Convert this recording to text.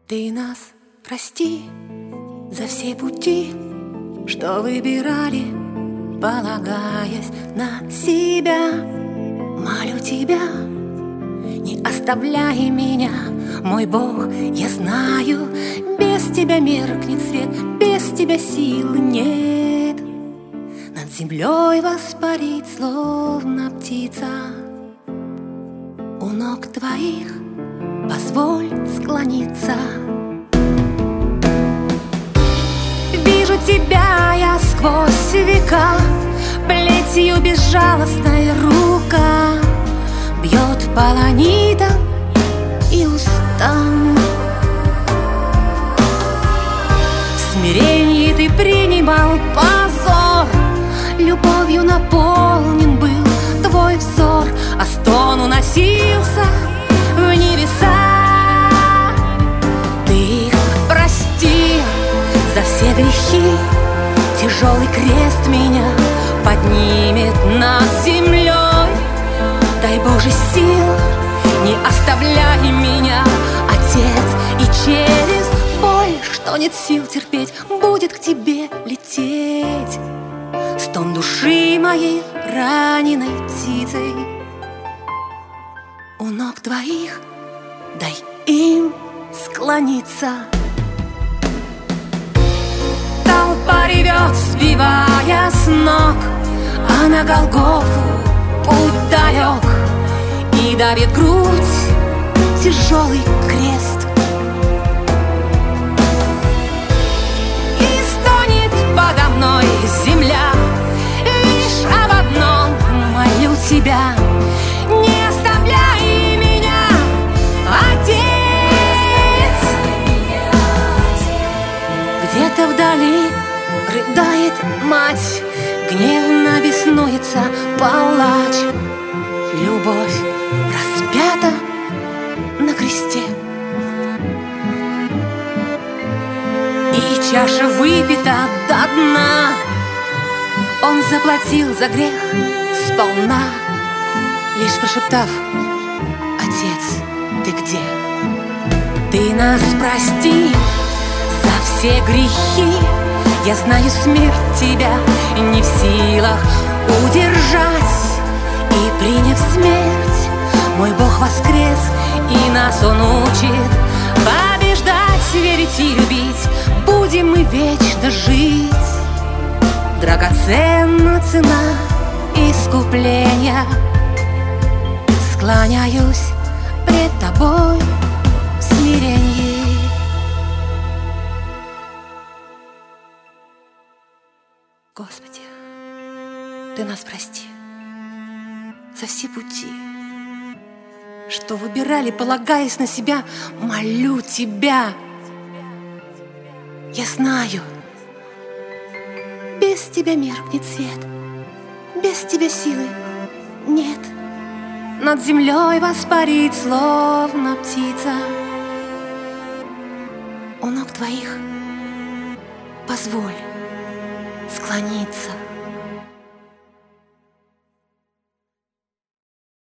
Ты нас прости за все пути, что выбирали, полагаясь на себя. Молю тебя, не оставляй меня, мой Бог, я знаю, без тебя меркнет свет, без тебя сил нет. Над землей воспарить, словно птица, у ног твоих позволь склониться. Вижу тебя я сквозь века, плетью безжалостная рука бьет по ланитам и устам. В смирении ты принимал позор, любовью наполнен был твой взор, а стон уносился в небеса. Ты их прости за все грехи, тяжелый крест меня поднимет над землей. Дай Боже сил, не оставляй меня, Отец, и через боль, что нет сил терпеть, будет к тебе лететь стон души моей раненой птицей. У ног твоих дай им склониться. Толпа ревет, сбивая с ног, а на Голгофу путь далек, и давит грудь тяжелый крест. И стонет подо мной земля, лишь об одном молю тебя: не оставляй меня, Отец. Где-то вдали рыдает мать, гневно беснуется палач. Любовь распята на кресте, и чаша выпита до дна. Он заплатил за грех сполна, лишь прошептав: Отец, ты где? Ты нас прости за все грехи, я знаю, смерть тебя не в силах удержать. И приняв смерть, мой Бог воскрес, и нас Он учит побеждать, верить и любить. Будем мы вечно жить. Драгоценна цена искупления. Склоняюсь пред тобой в смирении. Господи, Ты нас прости за все пути, что выбирали, полагаясь на себя. Молю Тебя, я знаю, без Тебя меркнет свет, без Тебя силы нет. Над землей воспарить, словно птица, у ног Твоих позволь склониться.